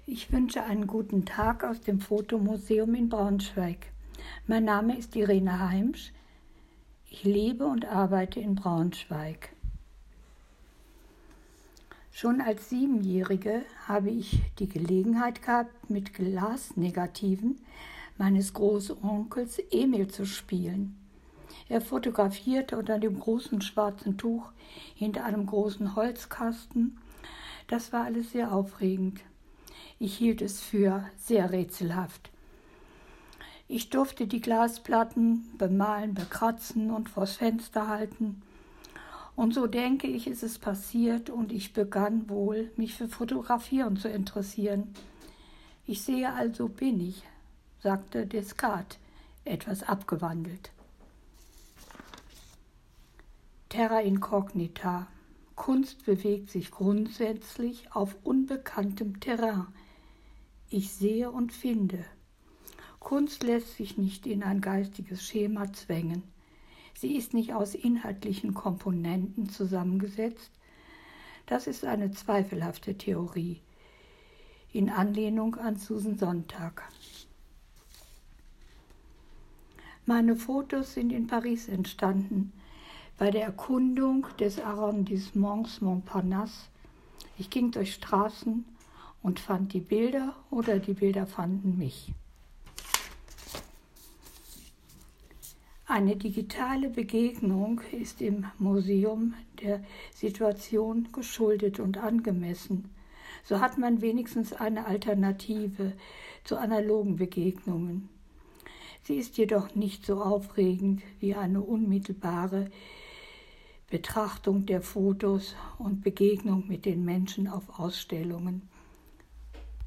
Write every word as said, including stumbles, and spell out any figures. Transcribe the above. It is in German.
Ich wünsche einen guten Tag aus dem Fotomuseum in Braunschweig. Mein Name ist Irene Heimsch. Ich lebe und arbeite in Braunschweig. Schon als Siebenjährige habe ich die Gelegenheit gehabt, mit Glasnegativen meines Großonkels Emil zu spielen. Er fotografierte unter dem großen schwarzen Tuch hinter einem großen Holzkasten. Das war alles sehr aufregend. Ich hielt es für sehr rätselhaft. Ich durfte die Glasplatten bemalen, bekratzen und vors Fenster halten. Und so denke ich, ist es passiert und ich begann wohl, mich für Fotografieren zu interessieren. Ich sehe, also bin ich, sagte Descartes, etwas abgewandelt. Terra incognita. Kunst bewegt sich grundsätzlich auf unbekanntem Terrain. Ich sehe und finde. Kunst lässt sich nicht in ein geistiges Schema zwängen. Sie ist nicht aus inhaltlichen Komponenten zusammengesetzt. Das ist eine zweifelhafte Theorie, in Anlehnung an Susan Sontag. Meine Fotos sind in Paris entstanden, bei der Erkundung des Arrondissements Montparnasse. Ich ging durch Straßen und fand die Bilder oder die Bilder fanden mich. Eine digitale Begegnung ist im Museum der Situation geschuldet und angemessen. So hat man wenigstens eine Alternative zu analogen Begegnungen. Sie ist jedoch nicht so aufregend wie eine unmittelbare Betrachtung der Fotos und Begegnung mit den Menschen auf Ausstellungen.